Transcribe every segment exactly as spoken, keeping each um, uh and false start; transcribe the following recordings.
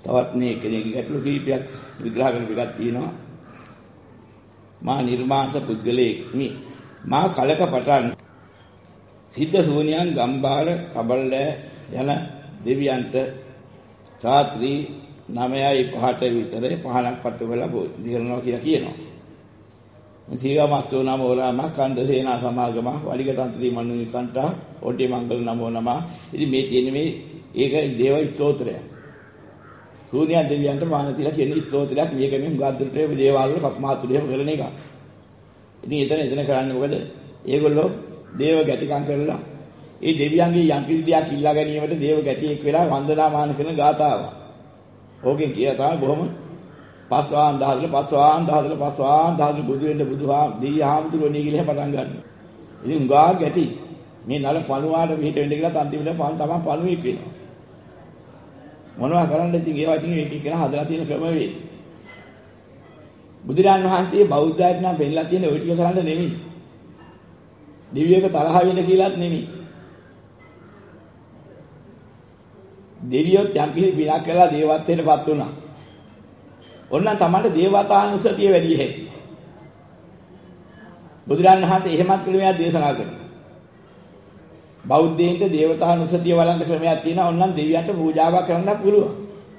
තවත් මේ කෙනෙක්ගේ ගැටලු කීපයක් විග්‍රහ කරන එකක් තියෙනවා. මා නිර්මාංශ පුද්ගලයෙක්මි. මා කලක පටන් සිද්ධ ශූන්‍යයන් ගම්බාර කබල්ලෑ යන දෙවියන්ට රාත්‍රී නවයයි පහට විතර පහනක් පත්තු කරලා දිරනවා කියලා කියනවා. සීගමස්තෝ නමෝ රාම කන්ද සේනා සමාගම වලිග තන්ත්‍රී මනුනිකන්ට ඔඩේ මංගල නමෝ නම. ඉතින් මේ තියෙන්නේ මේ ඒක දේව ස්තෝත්‍රය. ශූන්‍ය දෙවියන්ට මාන තියලා කියන ස්තෝත්‍රයක් මේක මේ ගාද්දරට දේවාල වල කප්මාතුල එහෙම කරන එක. ඉතින් එතන එතන කරන්නේ මොකද? ඒගොල්ලෝ දේව ගැතිකම් කරලා ඒ දෙවියන්ගේ යම් කිසි දෙයක් ඉල්ලා ගැනීමට දේව ගැතියෙක් වෙලා වන්දනාමාන කරන ගාතාව. ඕකෙන් කියලා තමයි බොහොම පස්වාන් දහසල පස්වාන් දහසල පස්වාන් දහසල බුදු වෙන්න බුදුහා දෙවියන්තුරෝ නේ කියලා පටන් ගන්න. ඉතින් ගා ගැටි මේ නල පණුවාට පිට වෙන්න කියලා තන්තිමිට පන් තමයි පණුවෙක් වෙනවා. මොනවා කරන්නද ඉතින් ඒවා ඉතින් එක එක කෙනා හදලා තියෙන ක්‍රමවේද. බුදුරන් වහන්සේ බෞද්ධයන්ට නම් වෙන්නලා තියෙන ওই ටික කරන්න නෙමෙයි. දෙවියක තරහ වෙන්න කියලාත් නෙමෙයි. දෙවියොත් යම් කිසි විනාශ කළා දේවත්වයටපත් වුණා. ඔන්න තමයි දේවතානුස්සතිය වැඩි හැටි. බුදුරන් වහන්සේ එහෙමත් ක්‍රමයක් දේශනා කරනවා. බෞද්ධයන්ට දේවතානුස්සතිය වළඳ ක්‍රමයක් තියෙනවා. ඔන්නම් දෙවියන්ට පූජාවක් කරන්න පුළුවන්.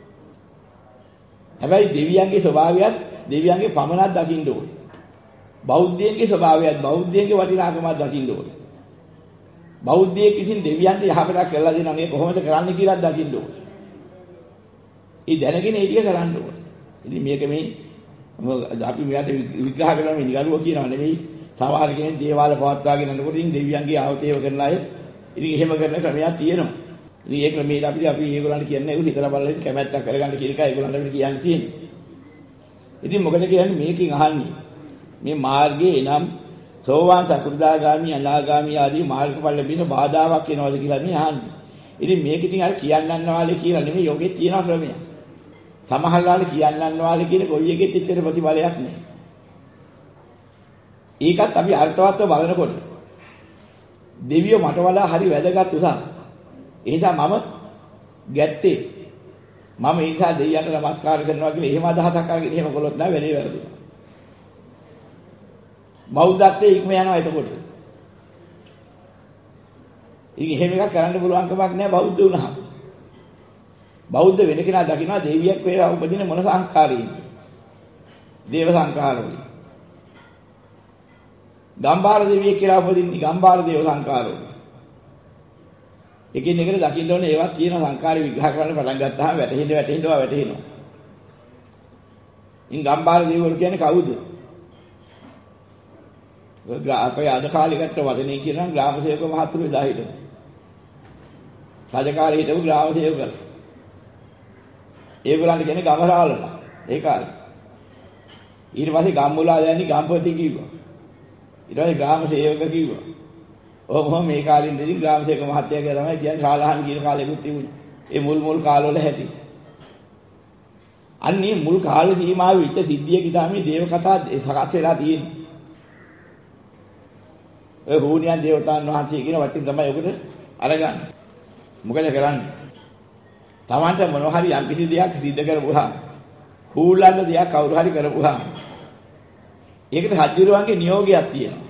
හැබැයි දෙවියන්ගේ ස්වභාවයත් දෙවියන්ගේ පමණක් දකින්න ඕනේ. බෞද්ධයන්ගේ ස්වභාවයත් බෞද්ධයන්ගේ වටිනාකමක් දකින්න ඕනේ. බෞද්ධයෙක් විසින් දෙවියන්ට යහපතක් කරලා දෙනවා මේ කොහොමද කරන්න කියලා දකින්න ඕනේ. ඒ දැනගෙන ඒ ටික කරන්න ඕනේ. ඉතින් මේක මේ අපි මෙයාට විග්‍රහ කරන මේ නිගරුව කියනවා නෙවෙයි. සමහර කෙනෙක් දේවාල පවත්වාගෙන යනකොට ඉතින් දෙවියන්ගේ ආවතේව කරන අය ඉතින් එහෙම කරන ක්‍රමයක් තියෙනවා. ඉතින් ඒ ක්‍රමයට අපි අපි ඒගොල්ලන්ට කියන්නේ ඒක හිතලා බලලා ඉතින් කැමැත්තක් කරගන්න කියන එක ඒගොල්ලන්ට අපිට කියන්න තියෙන්නේ. ඉතින් මොකද කියන්නේ මේකෙන් අහන්නේ මේ මාර්ගයේ එනම් සෝවාන් සකෘදාගාමි අනාගාමි ආදී මාර්ගඵල ලැබෙන බාධාවක් වෙනවද කියලා මේ අහන්නේ. ඉතින් මේක ඉතින් අර කියන්නන්න වාලේ කියලා නෙමෙයි යෝගෙත් තියෙන ක්‍රමයක්. සමහරවල් කියන්නන්න වාලේ කියන කොයි එකෙත් ඉතර ප්‍රතිඵලයක් නැහැ. ඒකත් අපි අර්ථවත්ව බලනකොට දෙවියෝ මට වඩා හරි වැදගත් උසස්. ඒ නිසා මම ගැත්තේ මම ඒ නිසා දෙවියන්ට නමස්කාර කරනවා කියලා එහෙම අදහසක් අරගෙන එහෙම කළොත් නෑ වැඩේ වැරදුනා. බෞද්ධත්වයේ ඉක්ම යනවා එතකොට. ඉතින් එහෙම එකක් කරන්න පුළුවන් කමක් නෑ බෞද්ධ වුණාම. බෞද්ධ වෙන කෙනා දකිනවා දෙවියෙක් වේලා උපදින මොන සංස්කාරයකින්ද? දේව සංස්කාරවලින්. ගම්බාර දෙවියෙක් කියලා උපදින්නේ ගම්බාර දේව සංස්කාරවලින්. එකින් එකට දකින්න ඕනේ ඒවත් තියෙන සංස්කාරي විග්‍රහ කරන්න පටන් ගත්තාම වැටහෙන්න වැටහෙන්නවා වැටහෙනවා. ඉන් ගම්බාර දේවවරු කියන්නේ කවුද? අපේ අද කාලෙකට වදනේ කියනවා ග්‍රාම සේවක මහතුරු එදා හිටපු. රාජකාරී හිටපු ග්‍රාම සේවකලා. ඒගොල්ලන්ට කියන්නේ ගමරාලලා. ඒ කාලේ. ඊට පස්සේ ගම්මුලා දැනි ගම්පති කිව්වා. ඊට පස්සේ ග්‍රාම සේවක කිව්වා. ඔහොම මේ කාලේ ඉඳන් ග්‍රාම සේවක මහත්තයා කියලා තමයි කියන්නේ ශාලාහන් කියන කාලෙකුත් තිබුණා. ඒ මුල් මුල් කාලවල හැටි. අන්නේ මුල් කාල සීමාවෙ ඉච්ච සිද්ධියක තමයි දේව කතා සකස් වෙලා තියෙන්නේ. ඒ හෝනියන් දේවතාන් වහන්සේ කියන වචන තමයි ඔකට අරගන්නේ. මොකද කරන්නේ? Tamante මොනවා හරි යම් කිසි දෙයක් සිද්ධ කරපුවාම හූලන්න දෙයක් කවුරු හරි කරපුවාම ඒකට රජුරුවන්ගේ නියෝගයක් තියෙනවා.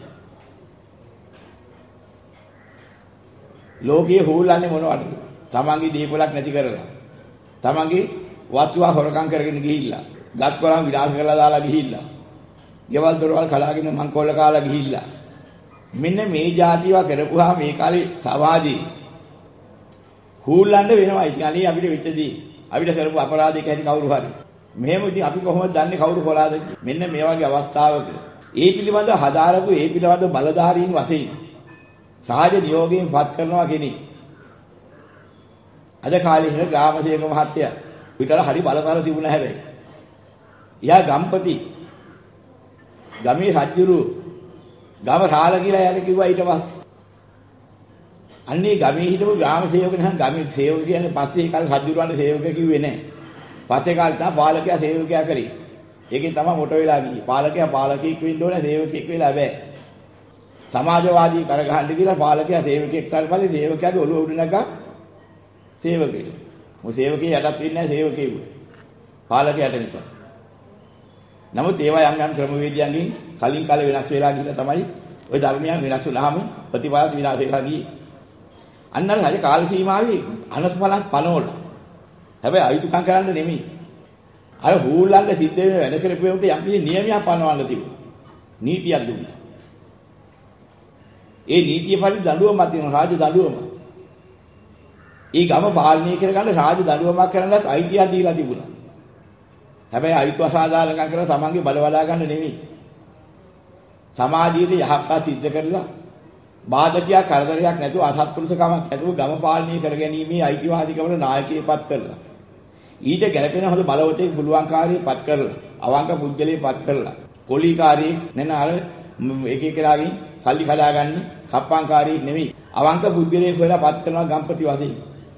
ලෝකයේ හූලන්නේ මොනවද? තමන්ගේ දීපලක් නැති කරලා. තමන්ගේ වතුවා හොරකම් කරගෙන ගිහිල්ලා. ගස් කොළන් විනාශ කරලා දාලා ගිහිල්ලා. ගෙවල් දොරවල් කලාගෙන මංකොල්ල කාලා ගිහිල්ලා. මෙන්න මේ જાතිව කරපුවා මේ කාලේ සමාජයේ හූල්ලන්න වෙනවා. ඉතින් අනේ අපිට වෙච්චදී අපිට කරපු අපරාධයක හැටි කවුරු හරි. මෙහෙම ඉතින් අපි කොහොමද දන්නේ කවුරු කොලාද? මෙන්න මේ වගේ අවස්ථාවක ඒ පිළිබඳ හදාරපු ඒ පිළිබඳ බලධාරීන් වශයෙන් රාජ නියෝගයෙන් පත් කරනවා කෙනෙක්. අද කාලේ ඉන්න ග්‍රාම සේවක මහත්තයා පිටර හරි බලතල තිබුණා හැබැයි. එයා ගම්පති. ගමේ රජුරු ගම රාල කියලා යන්න කිව්වා ඊට පස්සේ. අන්නේ ගමේ හිටපු ග්‍රාම සේවක නම් ගමේ සේවක කියන්නේ පස්සේ කල් රජුරවන්ට සේවක කිව්වේ නැහැ. පස්සේ කාලේ තමයි පාලකයා සේවකයා කරේ. ඒකෙන් තමයි මොට වෙලා ගියේ. පාලකයා පාලකෙක් වෙන්න ඕනේ සේවකෙක් වෙලා බෑ. සමාජවාදී කරගහන්න කියලා පාලකයා සේවකෙක් කරලා පස්සේ සේවකයාගේ ඔළුව උඩ නැගා සේවකයෙක්. මො සේවකේ යටත් වෙන්නේ නැහැ සේවකයෙකු. පාලකයාට නිසා. නමුත් ඒවා යම් යම් ක්‍රමවේදයන්ගෙන් කලින් කාලේ වෙනස් වෙලා ගිහිල්ලා තමයි ওই ධර්මයන් වෙනස් වුණාම ප්‍රතිපදාත් විනාශ වෙලා ගියේ. අන්න අර රජ කාල සීමාවේ අනස්පලක් පනවල. හැබැයි අයිතුකම් කරන්න නෙමෙයි. අර හූල්ලන්න සිද්ධ වෙන වැඩ කරපුවෙන්ට යම් කිසි නියමයක් පනවන්න තිබුණා. නීතියක් දුන්නා. ඒ නීතිය පරිදි දඬුවමක් තියෙනවා රාජ දඬුවම. ඒ ගම පාලනය කරගන්න රාජ දඬුවමක් කරන්නත් අයිතියක් දීලා තිබුණා. හැබැයි අයිතු අසාධාරණකම් කරලා සමන්ගේ බල වඩා ගන්න නෙමෙයි. සමාජීය යහපත් සිද්ධ කරලා බාධකයක් කරදරයක් නැතුව අසත්පුරුෂකමක් නැතුව ගම පාලනය කරගැනීමේ අයිතිවාසිකමට නායකයෙක්පත් කරලා ඊට ගැළපෙන හොඳ බලවතෙක් පුළුවන්කාරයෙක්පත් කරලා අවංක පුද්ගලයෙක්පත් කරලා කොලීකාරයෙක් නෙන අර එක එකලාගෙන් සල්ලි කඩාගන්න කප්පංකාරයෙක් නෙමෙයි අවංක පුද්ගලයෙක් වෙලා පත් කරනවා ගම්පති වශයෙන්.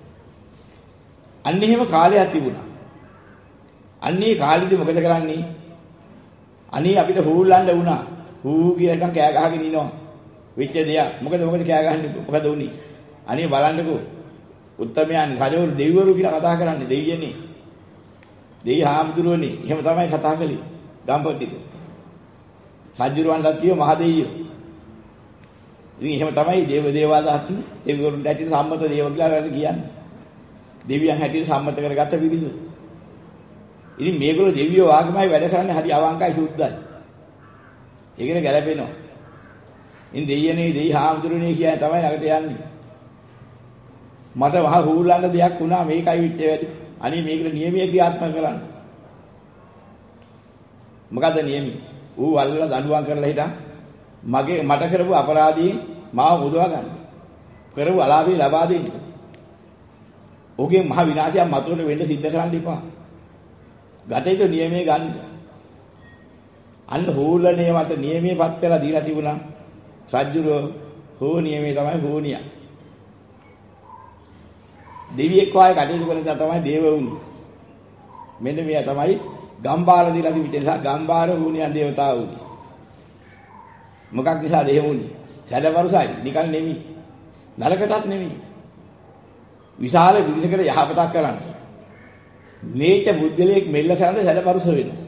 අන්න එහෙම කාලයක් තිබුණා. අන්නේ කාලෙදි මොකද කරන්නේ? අනේ අපිට හූල්ලන්න වුණා. හූ කියලා නිකන් කෑ ගහගෙන ඉනවා. වෙච්ච දෙයක්. මොකද මොකද කෑ ගහන්නේ? මොකද වුනේ? අනේ බලන්නකෝ. උත්තමයන් රජවරු දෙවිවරු කියලා කතා කරන්නේ දෙවියනේ. දෙවි හාමුදුරුවනේ. එහෙම තමයි කතා කළේ. ගම්පතිද. රජුරවන්ටත් කියව මහ දෙවියෝ. ඉතින් එහෙම තමයි දේව දේවාදාසින් දෙවිවරුන්ට ඇටින් සම්මත දේව කියලා වැඩ කියන්නේ. දෙවියන් හැටියට සම්මත කරගත්ත පිරිස. ඉතින් මේගොල්ලෝ දෙවියෝ වාගේමයි වැඩ කරන්නේ හරි අවංකයි සුද්ධයි. ඒකනේ ගැලපෙනවා. ඉතින් දෙයියනේ දෙයි හාමුදුරනේ කියන්නේ තමයි ළඟට යන්නේ. මට මහ හූලන්න දෙයක් වුණා මේකයි විච්ච වැඩි. අනේ මේකට නියමයේ ක්‍රියාත්මක කරන්න. මොකද නියමයි? ඌ වල්ලා දඬුවම් කරලා හිටන් මගේ මට කරපු අපරාධයෙන් මාව මුදවා ගන්න. කරපු අලාභය ලබා දෙන්න. ඔහුගේ මහ විනාශයක් මතුවෙන්න වෙන්න සිද්ධ කරන්න එපා. ගතේට නියමයේ ගන්න. අන්න හූලනේ වට නියමයේපත් කරලා දීලා තිබුණා. රජුරෝ හෝ නියමයේ තමයි හෝනියා. දෙවියෙක් වාගේ කටයුතු කරන නිසා තමයි දේව වුනේ. මෙන්න මෙයා තමයි ගම්බාර දීලා තිබෙච්ච නිසා ගම්බාර හෝනියන් දේවතාව වුනේ. මොකක් නිසාද එහෙම වුනේ? සැඩවරුසයි නිකන් නෙමෙයි. නරකටත් නෙමෙයි. විශාල විදිහකට යහපතක් කරන්න. මේක බුද්ධලයක් මෙල්ල කරන්න සැඩවරුස වෙනවා.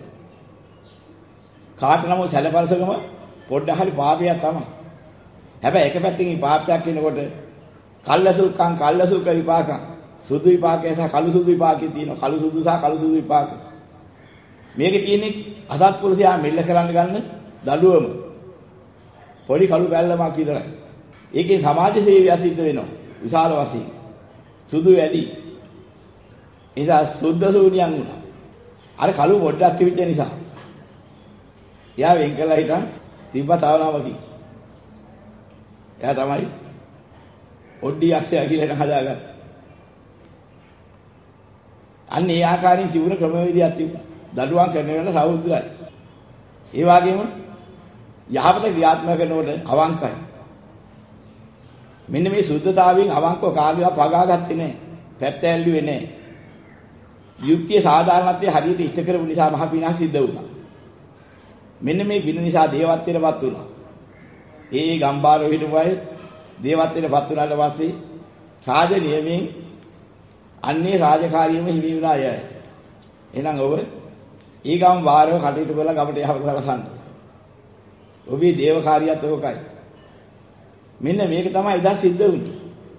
කාට නමුත් සැඩවරුසකම පොඩ්ඩක් හරි පාපයක් තමයි. හැබැයි එක පැත්තකින් පාපයක් වෙනකොට කල්ලසුකම් කල්ලසුක විපාකම් සුදු විපාකය සහ කළු සුදු විපාකේ තියෙනවා. කළු සුදු සහ කළු සුදු විපාක. මේකේ තියෙන්නේ අසත්පුරුෂයා මෙල්ල කරන්න ගන්න දඬුවම. පොඩි කළු බැල්ලමක් විතරයි. ඒකේ සමාජ සේවය සිද්ධ වෙනවා. විශාල වශයෙන්. සුදු වැඩි. එදා සුද්ධ සූනියන් වුණා. අර කළු පොඩ්ඩක් තිබිච්ච නිසා. එයා වෙන් කළා හිටන් තිබ්බතාවනාවකි. එයා තමයි ඔඩ්ඩි යක්ෂයා කියලා හදාගත්තා. අන්න ඒ ආකාරයෙන් තිබුණ ක්‍රමවේදයක් තිබුණා. දඩුවම් කරන වෙලාවට රෞද්‍රයි. ඒ වගේම යහපත ක්‍රියාත්මක කරනකොට අවංකයි. මෙන්න මේ සුද්ධතාවයෙන් අවංකව කාගේවත් පගාගත්තේ නැහැ. පැත්ත ඇල්ලුවේ නැහැ. යුක්තිය සාධාරණත්වයේ හරියට ඉෂ්ට කරපු නිසා මහ පිනා සිද්ධ වුණා. මෙන්න මේ වින නිසා දේවත්වයටපත් වුණා. ඒ ගම්බාරෝ හිටපු අය දේවත්වයටපත් වුණාට පස්සේ රාජ නියමයෙන් අන්නේ රාජකාරියම හිමි වුණා අය. එහෙනම් ඔබ ඊ ගම් වාරව කටයුතු කරලා ගමට යහපත සලසන්න. ඔබේ දේවකාරියත් ඕකයි. මෙන්න මේක තමයි එදා සිද්ධ වුණේ.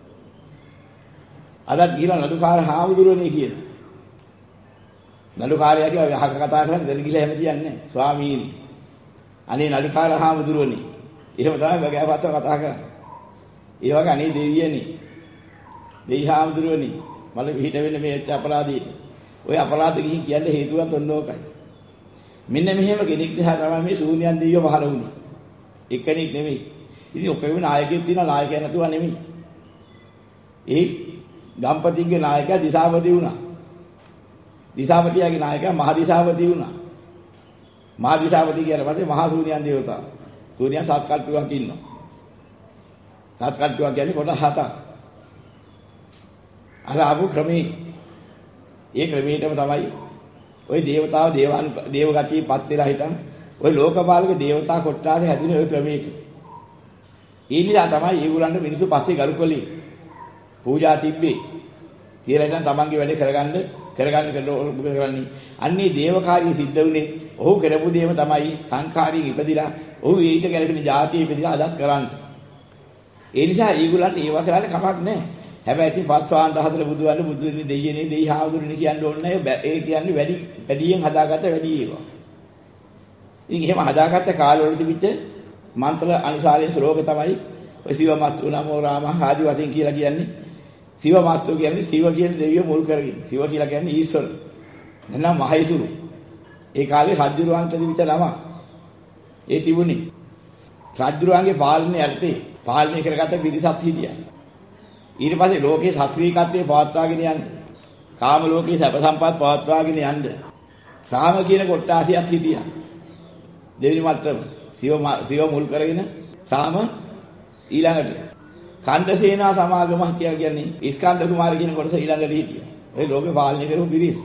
අදත් ගිහලා නඩුකාර හාමුදුරුවනේ කියන. නඩුකාරයා කියලා යහක කතා කරන්නේ දෙන ගිහලා හැම කියන්නේ ස්වාමීනි. අනේ නඩුකාර හාමුදුරුවනේ. එහෙම තමයි බගෑපත්ව කතා කරන්නේ. ඒ වගේ අනේ දෙවියනේ. දෙවි හාමුදුරුවනේ. මල පිට වෙන්නේ මේ අපරාධීට. ඔය අපරාධ ගිහින් කියන්න හේතුවත් ඔන්න ඕකයි. මෙන්න මෙහෙම කෙනෙක් නිසා තමයි මේ ශූන්‍යයන් දෙවියෝ පහළ වුණේ. එක්කෙනෙක් නෙමෙයි. ඉතින් ඔක්කොම නායකයෙක් තියෙනවා නායකයා නැතුව නෙමෙයි. ඒ ගම්පතිගේ නායකයා දිසාපති වුණා. දිසාපතියාගේ නායකයා මහ දිසාපති වුණා. මහ දිසාපති කියන පස්සේ මහා ශූන්‍යයන් දේවතා. ශූන්‍යයන් සත් කල්පියක් ඉන්නවා. සත් කල්පියක් කියන්නේ කොට හතක්. අර ආපු ක්‍රමේ ඒ ක්‍රමයටම තමයි ওই දේවතාව දේවාන් දේවගතියපත් වෙලා හිටන් ওই ලෝකපාලක දේවතා කොට්ටාසේ හැදුනේ ওই ක්‍රමයක. ඒ නිසා තමයි ඒගොල්ලන්ට මිනිස්සු පස්සේ ගරු කළේ. පූජා තිබ්බේ. කියලා හිටන් තමන්ගේ වැඩේ කරගන්න කරගන්න කරන්නේ. අන්නේ දේවකාරිය සිද්ධ වුණේ ඔහු කරපු දේම තමයි සංඛාරයෙන් ඉපදිලා ඔහු ඊට ගැලපෙන જાතිය ඉපදිලා අදත් කරන්නේ. ඒ නිසා ඊගොල්ලන්ට ඒවා කරන්න කමක් නැහැ. හැබැයි ඉතින් පස්වාන් දහතර බුදුවන්න බුදුනේ දෙයියනේ දෙයි හාමුදුරනේ කියන්න ඕනේ නැහැ. ඒ කියන්නේ වැඩි වැඩියෙන් හදාගත්ත වැඩි ඒවා. ඉතින් එහෙම හදාගත්ත කාලවල තිබිච්ච මන්ත්‍ර අනුසාරයෙන් ශ්ලෝක තමයි ඔය සිවමත්තු නමෝ රාම ආදි වශයෙන් කියලා කියන්නේ. සිවමත්තු කියන්නේ සිව කියන දෙවිය මුල් කරගෙන. සිව කියලා කියන්නේ ඊශ්වර. නැත්නම් මහේසුරු. ඒ කාලේ රජුරුවන්ට තිබිච්ච නම. ඒ තිබුණේ රජුරුවන්ගේ පාලනය යටතේ පාලනය කරගත්ත පිරිසක් හිටියා. ඊට පස්සේ ලෝකේ ශාස්ත්‍රීයත්වයේ පවත්වාගෙන යන්න. කාම ලෝකේ සැප සම්පත් පවත්වාගෙන යන්න. කාම කියන කොට්ටාසියක් හිටියා. දෙවෙනි මට්ටම සිව සිව මුල් කරගෙන කාම ඊළඟට කන්දසේනා සමාගම කියලා කියන්නේ ස්කන්ධ කුමාර කියන කොටස ඊළඟට හිටියා. ඒ ලෝකේ පාලනය කරපු පිරිස්.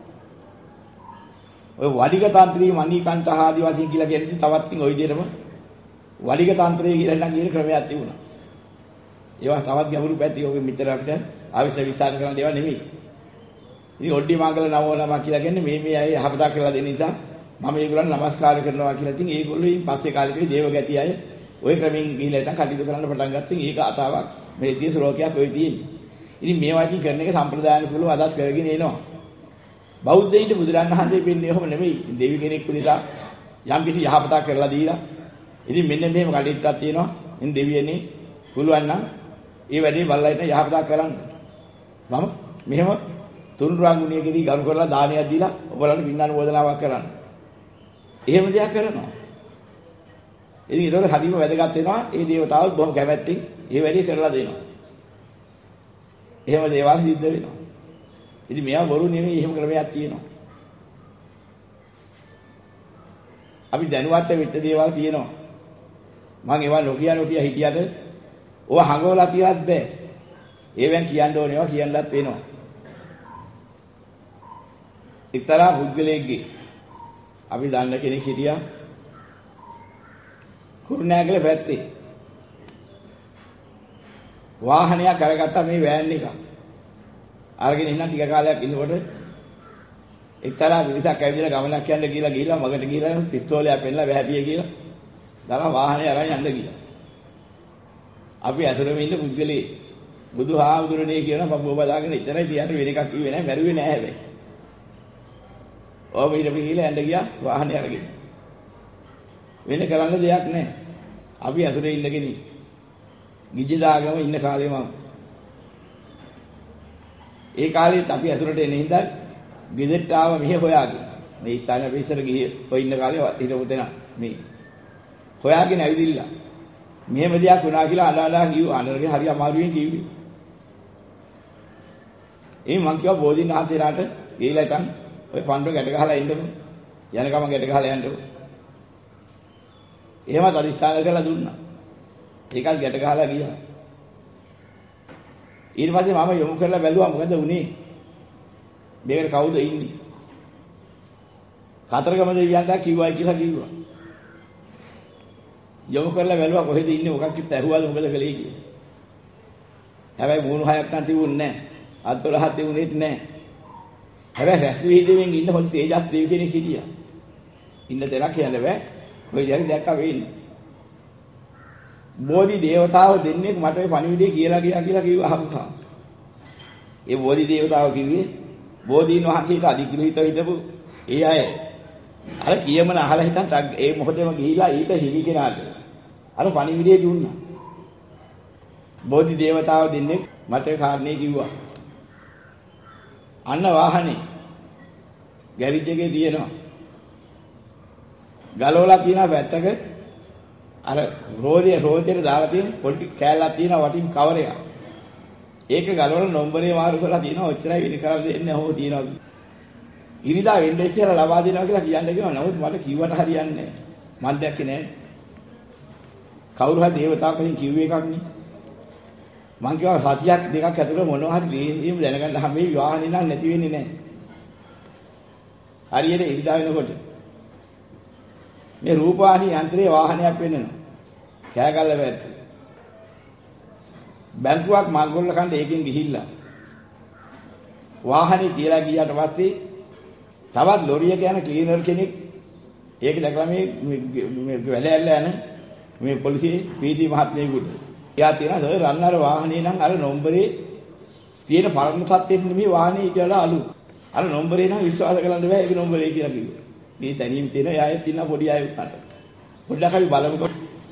ඔය වඩික තන්ත්‍රී මණිකණ්ඨ ආදී වශයෙන් කියලා කියන්නේ තවත් ඉතින් ওই විදිහටම වඩික තන්ත්‍රය කියලා නම් කියන ක්‍රමයක් තිබුණා. ඒවා තවත් ගැඹුරු පැති ඔගේ මෙතර අපිට ආවිස්ස විස්තර කරන්න ඒවා නෙමෙයි. ඉතින් ඔඩ්ඩි මංගල නවෝ නම කියලා කියන්නේ මේ මේ අය යහපතක් කරලා දෙන නිසා මම ඒගොල්ලන් නමස්කාර කරනවා කියලා. ඉතින් ඒගොල්ලෝ ඉන් පස්සේ කාලෙකදී දේවගති අය ওই ක්‍රමෙන් ගිහිල්ලා ඉතින් කටයුතු කරන්න පටන් ගත්තා. ඒක අතාවක් මේ තියෙන ශ්ලෝකයක් ඔය තියෙන්නේ. ඉතින් මේවා ඉතින් කරන එක සම්ප්‍රදායනිකව අදහස් කරගෙන එනවා. බෞද්ධයින්ට බුදුරන් වහන්සේ වෙන්නේ එහෙම නෙමෙයි. දෙවි කෙනෙක් නිසා යම් කිසි යහපතක් කරලා දීලා. ඉතින් මෙන්න මෙහෙම කටයුත්තක් තියෙනවා. ඉතින් දෙවියනේ පුළුවන් නම් ඒ වැඩේ බලලයිට යහපතක් කරන්න. මම මෙහෙම තුන් රංගුණිය කෙරී ගරු කරලා දානයක් දීලා ඔයාලට පින්නනුමෝදනාවක් කරන්න. එහෙම දෙයක් කරනවා. ඉතින් ඒතකොට හදිම වැදගත් වෙනවා. ඒ දේවතාවුත් බොහොම කැමැත්තෙන් ඒ වැඩේ කරලා දෙනවා. එහෙම දේවල් සිද්ධ වෙනවා. ඉතින් මේවා බොරු නෙමෙයි, එහෙම ක්‍රමයක් තියෙනවා. අපි දැනුවත් වෙච්ච දේවල් තියෙනවා. මම ඒවා නොකිය නොකිය හිටියට ඕවා හංගවලා තියලත් බෑ. ඒවෙන් කියන්න ඕනේ ඒවා කියන්නත් වෙනවා. එක්තරා පුද්ගලයෙක්ගේ අපි දන්න කෙනෙක් හිටියා කුරුණෑගල පැත්තේ. වාහනයක් අරගත්තා මේ වෑන් එක. අරගෙන ඉන්න ටික කාලයක් ඉන්නකොට එක්තරා පිරිසක් ඇවිදලා ගමනක් යන්න කියලා ගිහිල්ලා මගට ගිහිල්ලා පිස්තෝලයක් පෙන්නලා වැහැපිය කියලා දරා වාහනේ අරන් යන්න ගියා. අපි ඇසුරෙම ඉන්න පුද්ගලේ බුදුහාමුදුරනේ කියන බබුව බදාගෙන ඉතරයි තියට වෙන එකක් කිව්වේ නැහැ, මැරුවේ නැහැ හැබැයි. ඔබ ඊට පිළිලා යන්න ගියා වාහනේ අරගෙන. වෙන කරන්න දෙයක් නැහැ. අපි ඇසුරේ ඉන්නගෙන ගිජ්ජදාගම ඉන්න කාලේ මම. ඒ කාලෙත් අපි ඇසුරට එන හින්දා ගෙදරට ආව මෙහෙ හොයාගෙන. මේ ඉස්සාන අපි ඉස්සර ගියේ ඔය ඉන්න කාලේ හිටපු තැන මේ. හොයාගෙන ඇවිදිලා. මෙහෙම දෙයක් වුණා කියලා අඬලා කිව්වා. අඬරගෙන හරි අමාරුවෙන් කිව්වේ. ඒ මං කිව්වා බෝධිනාථේලාට ගිහලා ඉතින් ඔය පණ්ඩුව ගැට ගහලා ඉන්නකො. යන ගමන් ගැට ගහලා යන්නකො. එහෙමත් අදිස්ථාන කරලා දුන්නා. ඒකත් ගැට ගහලා ගියා. ඊට පස්සේ මම යොමු කරලා බැලුවා මොකද වුනේ? මේකට කවුද ඉන්නේ? කතරගම දෙවියන්ට කිව්වයි කියලා කිව්වා. යොමු කරලා බැලුවා කොහෙද ඉන්නේ මොකක් කිව්ත් ඇහුවාද මොකද කළේ කියලා. හැබැයි මූණු හයක් නම් තිබුණේ නැහැ. අත් දොළහක් තිබුණෙත් නැහැ. හැබැයි රැස් වීදෙමින් ඉන්න හොඳ තේජස් දෙවි කෙනෙක් හිටියා. ඉන්න තැනක් කියන්න බෑ. කොයි ජරි දැක්කා වෙන්නේ. බෝධි දේවතාව දෙන්නේ මට ඔය පණිවිඩය කියලා ගියා කියලා කිව්වා අහපුවා. ඒ බෝධි දේවතාව කිව්වේ බෝධීන් වහන්සේට අධිග්‍රහිත හිටපු ඒ අය. අර කියමන අහලා හිටන් ඒ මොහොතේම ගිහිලා ඊට හිමි කෙනාට අර පණිවිඩය දුන්නා. බෝධි දේවතාව දෙන්නේ මට ඒ කාරණේ කිව්වා. අන්න වාහනේ ගෑරේජ් එකේ තියෙනවා. ගලවලා තියෙන පැත්තක අර රෝදේ රෝදේට දාලා තියෙන පොඩි කෑල්ලක් තියෙනවා වටින් කවරයක්. ඒක ගලවලා නම්බරේ මාරු කරලා තියෙනවා. ඔච්චරයි වෙන කරලා දෙන්නේ නැහැ. ඕක තියෙනවා. ඉරිදා වෙන්නේ ඉස්සෙල්ලා ලබා දෙනවා කියලා කියන්න ගියා. නමුත් මට කිව්වට හරියන්නේ නැහැ. මම දැක්කේ නැහැ. කවුරු හරි දේවතාවකින් කිව්ව එකක් නේ. මං කිව්වා සතියක් දෙකක් ඇතුළත මොනවා හරි එහෙම දැනගන්න හැමේ වාහනේ නම් නැති වෙන්නේ නැහැ. හරියට ඉරිදා වෙනකොට මේ රූපවාහිනී යන්ත්‍රයේ වාහනයක් වෙන්නනවා. කෑගල්ල වැද්ද. බැංකුවක් මල්ගොල්ල කණ්ඩ ඒකෙන් ගිහිල්ලා වාහනේ තියලා ගියාට පස්සේ තවත් ලොරියක යන ක්ලීනර් කෙනෙක් ඒක දැකලා මේ වැඩ ඇල්ල යන මේ පොලිසිය පීසී මහත්මයෙකුට එයා තියෙනවා සර් රන්නර වාහනේ නම් අර නම්බරේ තියෙන පරණ සත්‍යෙත් නෙමෙයි වාහනේ කියලා අලු අර නම්බරේ නම් විශ්වාස කරන්න බෑ ඒක නම්බරේ කියලා කිව්වා මේ තනියම තියෙන එයායෙත් ඉන්න පොඩි අය උන්ට පොඩ්ඩක් අපි බලමුකෝ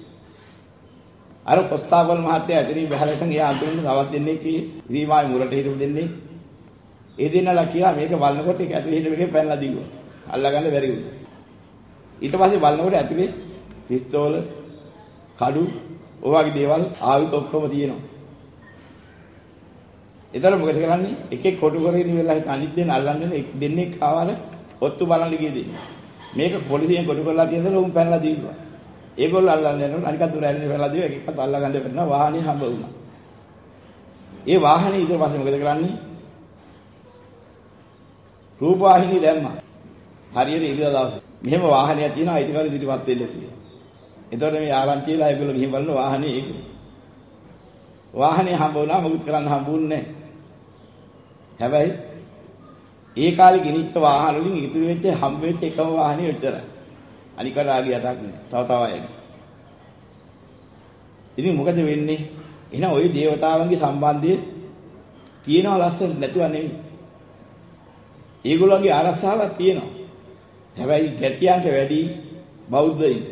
අර කොස්තාපල් මහත්තයා ඇතරින් බහලට ගියා අඳුරන තවත් දෙන්නේ කී සීමාවේ මුරට හිටු දෙන්නේ ඒ දෙන්නලා කියලා මේක බලනකොට ඒක ඇතුලේ හිටු එකේ පැනලා දීුවා අල්ලගන්න බැරි වුණා ඊට පස්සේ බලනකොට ඇතුලේ පිස්තෝල කඩු ඔයවාගේ දේවල් ආයුධ ඔක්කොම තියෙනවා ඒතර මොකද කරන්නේ එකෙක් කොටු කරගෙන ඉවරලා අනිත් දෙන්න අල්ලන්නේ දෙන්නේ කාවල ඔත්තු බලන්න ගියේ දෙන්නේ මේක පොලිසියෙන් කොටු කරලා තියෙනද උන් පැනලා දීුවා ඒගොල්ලෝ අල්ලන්නේ නෝ අනිකත් දුර ඇල්ලන්නේ පැනලා දීුවා එකක්වත් අල්ලගන්න බැරිනා වාහනේ හම්බ වුණා ඒ වාහනේ ඊට පස්සේ මොකද කරන්නේ රූපවාහිනිය දැම්මා හරියට ඉරිදා දවසේ මෙහෙම වාහනයක් තියෙනවා අයිතිකාරය ඉදිරිපත් වෙන්න කියලා එතකොට මේ ආරංචිලා ඒගොල්ලෝ ගිහින් බලන වාහනේ ඒක වාහනේ හම්බ වුණා මොකුත් කරන්න හම්බුන්නේ නැහැ හැබැයි ඒ කාලේ ගෙනිච්ච වාහන වලින් ඉතුරු වෙච්ච හම්බ වෙච්ච එකම වාහනේ විතරයි අනිකට ආගිය යටක් නෑ තව තව අයගේ ඉතින් මොකද වෙන්නේ එහෙනම් ওই දේවතාවන්ගේ සම්බන්ධය තියෙනවා ලස්සන නැතුව නෙමෙයි ඒගොල්ලෝගේ ආරක්ෂාවක් තියෙනවා හැබැයි ගැතියන්ට වැඩි බෞද්ධයින්ට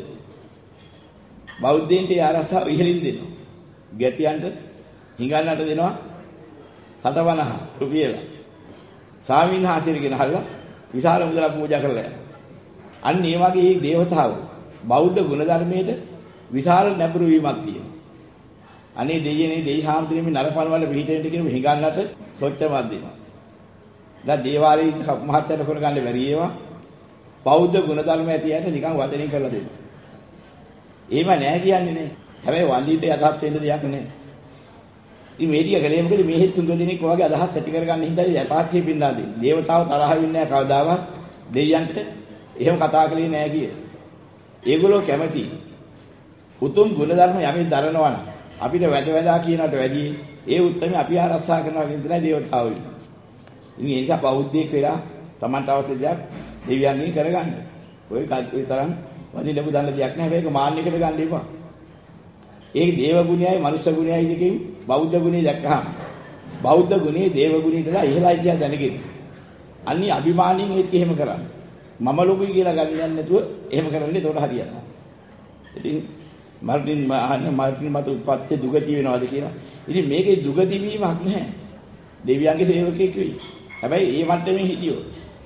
බෞද්ධයින්ට ආරක්ෂාව ඉහළින් දෙනවා ගැතියන්ට හිඟන්නට දෙනවා හතවනහ රුපියල ස්වාමීන් වහන්සේගෙන හල්ලා විශාල මුදලක් පූජා කරලා යනවා අන්න ඒ වගේ මේ දේවතාවෝ බෞද්ධ ගුණධර්මයේද විශාල නැඹුරු වීමක් තියෙනවා අනේ දෙයියනේ දෙයි හාමුදුරුවෝ නරපණ වල පිටින් කියන හිඟන්නට සොච්චමක් දෙනවා දැන් දේවාලයේ මහත්යට කරගන්න බැරි ඒවා බෞද්ධ ගුණධර්ම ඇති ඇයට නිකන් වචනින් කරලා දෙනවා. එහෙම නැහැ කියන්නේ නේ. හැබැයි වන්දිත යටත් වෙන්න දෙයක් නැහැ. ඉතින් මේ ටික කලේ මොකද මේ හිත තුන් දෙනෙක් වගේ අදහස් ඇති කරගන්න හින්දා යටත් කියපින්නා දෙන්නේ. දේවතාව තරහ වෙන්නේ නැහැ කවදාවත් දෙයියන්ට එහෙම කතා කළේ නැහැ කිය. ඒගොල්ලෝ කැමති උතුම් ගුණධර්ම යමේ දරනවා නම් අපිට වැඩ වැඩා කියනකට වැඩි ඒ උත්තරම අපි ආරක්ෂා කරනවා කියන දේ දේවතාවෝ. ඉතින් ඒ නිසා බෞද්ධයෙක් වෙලා Tamanට අවශ්‍ය දෙයක් දෙවියන්ගෙන් කරගන්න. ඔය ඒ තරම් වදින බුදන්න දෙයක් නැහැ. මේක මාන්නයකට ගන්න එපා. ඒක දේව ගුණයයි මනුෂ්‍ය ගුණයයි දෙකෙන් බෞද්ධ ගුණය දැක්කහම බෞද්ධ ගුණේ දේව ගුණයටලා ඉහළයි කියලා දැනගෙන අන්නේ අභිමානියෙන් ඒක එහෙම කරන්න. මම ලොකුයි කියලා ගන්න යන්නේ නැතුව එහෙම කරන්නේ ඒකට හරියනවා. ඉතින් මාර්ටින් අහන්නේ මාර්ටින් මත උත්පත්ති දුගති වෙනවාද කියලා. ඉතින් මේකේ දුගති වීමක් නැහැ. දෙවියන්ගේ සේවකයෙක් වෙයි. හැබැයි ඒ මට්ටමේ හිටියෝ.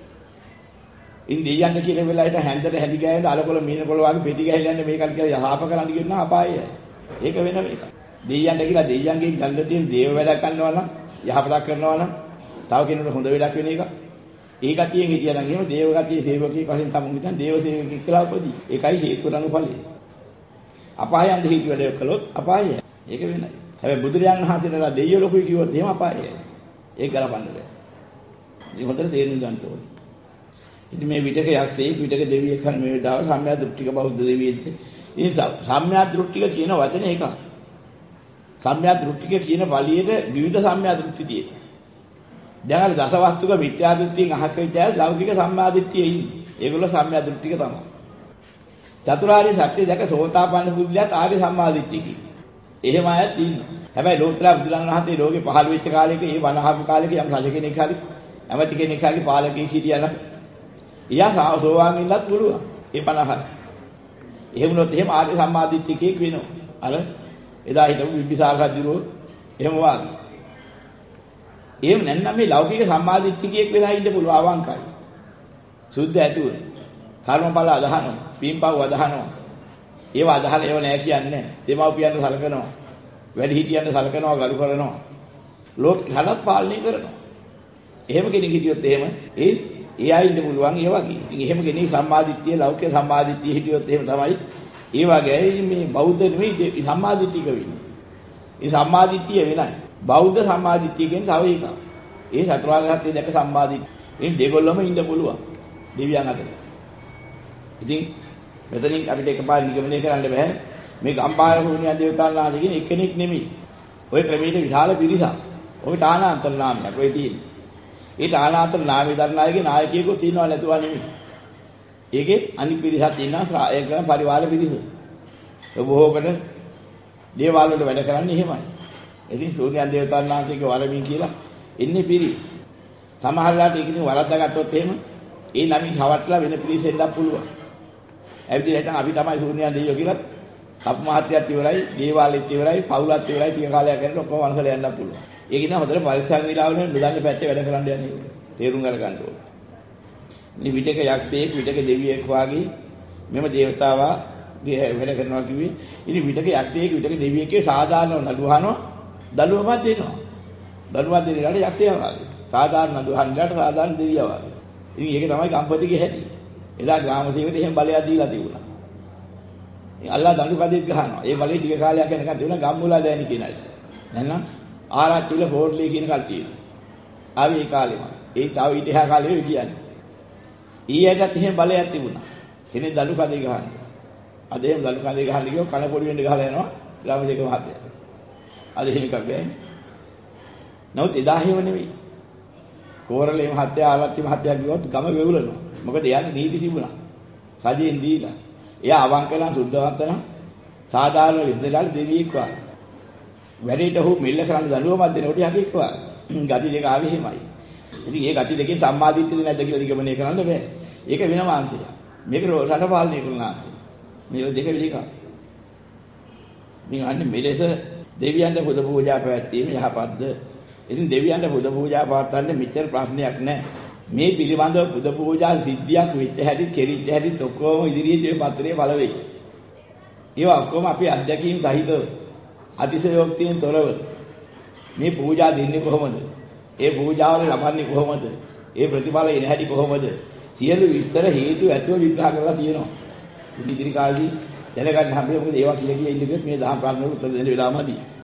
ඉන් දෙවියන්ට කියලා වෙලාවට හැන්දට හැදි ගෑවෙන අලකොල මීනකොල වගේ පෙති ගහලා යන්නේ මේකට කියලා යහප කරන්න කියනවා අපායයි. ඒක වෙන මේක. දෙවියන්ට කියලා දෙවියන්ගෙන් ගන්න තියෙන දේව වැඩ කරනවා නම් යහපතක් කරනවා නම් තව කෙනෙකුට හොඳ වැඩක් වෙන එක. ඒ ගතියෙන් හිටියා නම් එහෙම දේව ගතියේ සේවකයෙක් වශයෙන් තමයි හිටන් දේව සේවකයෙක් කියලා උපදී. ඒකයි හේතුවට අනුඵලයි. අපායයන්ට හේතු වැඩ කළොත් අපායයි. ඒක වෙනයි. හැබැයි බුදුරජාණන් වහන්සේලා දෙයියෝ ලොකුයි කිව්වොත් එහෙම අපායයි. ඒක ගලපන්න බෑ. ඉතින් හොඳට තේරුම් ගන්න ඕනේ. ඉතින් මේ විතක යක්ෂයෙක් විතක දෙවියෙක් හන් මේ දාව සම්‍යා දෘෂ්ටික බෞද්ධ දෙවියෙක්. ඉතින් සම්‍යා දෘෂ්ටික කියන වචනේ එකක්. සම්‍යා දෘෂ්ටික කියන පළියට විවිධ සම්‍යා දෘෂ්ටි තියෙනවා. දැන් අර දසවස්තුක මිත්‍යා දෘෂ්ටියෙන් අහක විතර ලෞකික සම්මා දිට්ඨියේ ඉන්නේ. ඒගොල්ලෝ සම්‍යා දෘෂ්ටික තමයි. චතුරාර්ය සත්‍ය දැක සෝතාපන්න බුද්ධියත් ආර්ය සම්මා දිට්ඨිකයි. එහෙම අයත් ඉන්නවා. හැබැයි ලෝතර බුදුරන් වහන්සේ ලෝකේ පහළ වෙච්ච කාලෙක ඒ වනහපු කාලෙක යම් රජ කෙනෙක් හරි ඇමති කෙනෙක් හරි පාලකයෙක් හිටියනම් එයා සෝවාන් ඉන්නත් පුළුවන්. ඒ පනහර. එහෙම වුණොත් එහෙම ආර්ය සම්මා දිට්ඨිකයෙක් වෙනවා. අර එදා හිටපු බිම්බිසාර රජුරෝ එහෙම වාගේ. එහෙම නැත්නම් මේ ලෞකික සම්මා දිට්ඨිකයෙක් වෙලා ඉන්න පුළුවන් අවංකයි. සුද්ධ ඇතුව. කර්මඵල අදහනවා. පින්පව් අදහනවා. ඒව අදහලා ඒව නෑ කියන්නේ. දෙමව්පියන්ට සලකනවා. වැඩි හිටියන්ට සලකනවා ගරු කරනවා. ලෝක රටත් පාලනය කරනවා. එහෙම කෙනෙක් හිටියොත් එහෙම ඒ ඒ අය ඉන්න පුළුවන් ඒ වගේ. ඉතින් එහෙම කෙනෙක් සම්මාදිට්ඨිය ලෞකික සම්මාදිට්ඨිය හිටියොත් එහෙම තමයි. ඒ වගේ මේ බෞද්ධ නෙවෙයි සම්මාදිට්ඨික වෙන්නේ. ඒ සම්මාදිට්ඨිය වෙනයි. බෞද්ධ සම්මාදිට්ඨිය කියන්නේ තව එකක්. ඒ චතුරාර්ය සත්‍ය දැක සම්මාදිට්ඨිය. ඉතින් දෙගොල්ලම ඉන්න පුළුවන්. දෙවියන් අතර. ඉතින් මෙතනින් අපිට එකපාර නිගමනය කරන්න බෑ. මේ ගම්පාර භූමිය දේවතාවුන් වහන්සේ කියන එක්කෙනෙක් නෙමෙයි. ওই ක්‍රමයේ විශාල පිරිසක්. ඔය තානාන්තර නාමයක් ඔය තියෙන්නේ. ඊට ආනාතර නාමී දරණායගේ නායකයෙකු තියනවා නැතුව නෙමෙයි. ඒකේ අනිත් පිරිසක් ඉන්නවා ඒ කරන පරිවාර පිරිස. ඒ බොහෝකට දේවාල වල වැඩ කරන්නේ එහෙමයි. ඉතින් සූර්යයන් දේවතාවුන් වහන්සේගේ වරමින් කියලා ඉන්නේ පිරි. සමහරලාට ඒක ඉතින් වරද්දාගත්තොත් එහෙම ඒ නමින් හවටලා වෙන පිරිස එන්නත් පුළුවන්. ඇවිදලා හිටන් අපි තමයි සූර්යයන් දෙවියෝ කියලා අප මහත්යත් ඉවරයි, දේවාලෙත් ඉවරයි, පවුලත් ඉවරයි, ටික කාලයක් යනකොට ඔක්කොම වංශල යන්නත් පුළුවන්. ඒක ඉතින් හොඳට පරිස්සම් වෙලා වුණේ නුදන්න පැත්තේ වැඩ කරන්න යන්නේ. තේරුම් ගන්න ඕනේ. මේ විටක යක්ෂයෙක් විටක දෙවියෙක් වාගේ මෙම දේවතාවා වැඩ කරනවා කිව්වේ. ඉතින් විටක යක්ෂයෙක් විටක දෙවියෙක්ගේ සාධාරණ නඩුවහනවා දඬුවමක් දෙනවා. දඬුවමක් දෙන ඉලාට යක්ෂයා වාගේ. සාධාරණ නඩුවහන ඉලාට සාධාරණ දෙවියා වාගේ. ඉතින් ඒක තමයි ගම්පතිගේ හැටි. එදා ග්‍රාම සේවයට එහෙම බලයක් දීලා තිබුණා. ඉතින් අල්ලා දඬු කඩේත් ගහනවා. ඒ බලේ ටික කාලයක් යනකම් තිබුණා ගම්මුලා දෑනි කියන අය. නැත්නම් ආරච්චිල ෆෝර්ලි කියන කල්ටිය. ආවේ ඒ කාලෙම. ඒ තව ඊට එහා කාලේ කියන්නේ. ඊයටත් එහෙම බලයක් තිබුණා. කෙනෙක් දඬු කඩේ ගහන්නේ. අද එහෙම දඬු කඩේ ගහන්න ගියෝ කන පොඩි වෙන්න ගහලා යනවා ග්‍රාමසේවක මහත්තයා. අද එහෙම එකක් බෑනේ. නමුත් එදා එහෙම නෙවෙයි. කෝරළේ මහත්තයා ආරච්චි මහත්තයා කිව්වොත් ගම වෙවුලනවා. මොකද එයාගේ නීති තිබුණා. රජෙන් දීලා. එයා අවංක නම් සුද්ධවන්ත නම් සාධාරණ විසඳලාට දෙවියෙක් වාගේ. වැඩේට ඔහු මෙල්ල කරන්න දඬුවමක් දෙනකොට යකෙක් වාගේ. ගති දෙක ආවේ එහෙමයි. ඉතින් ඒ ගති දෙකෙන් සම්මාදිට්ඨියද නැද්ද කියලා නිගමනය කරන්න බෑ. ඒක වෙනම අංශයක්. මේක රට පාලනය කරන අංශය. මේ දෙක විදිහක. මේ අන්නේ මෙලෙස දෙවියන්ට පුද පූජා පැවැත්වීම යහපත්ද? ඉතින් දෙවියන්ට පුද පූජා පවත්වන්න මෙච්චර ප්‍රශ්නයක් නැහැ. මේ පිළිබඳව පුද පූජා සිද්ධියක් වෙච්ච හැටි කෙරිච්ච හැටි ඔක්කොම ඉදිරියේ මේ පත්‍රයේ බල වෙයි. ඒවා ඔක්කොම අපි අධ්‍යක්ීම් සහිතව අතිශයෝක්තියෙන් තොරව මේ පූජා දෙන්නේ කොහොමද? ඒ පූජාවල ලබන්නේ කොහොමද? ඒ ප්‍රතිඵල එන හැටි කොහොමද? සියලු විස්තර හේතු ඇතුව විග්‍රහ කරලා තියෙනවා. ඉදිරි කාලෙදී දැනගන්න හැබැයි මොකද ඒවා කියලා කිය ඉන්නේ මේ දහම් ප්‍රශ්න වලට උත්තර දෙන්න වෙලාවමදී.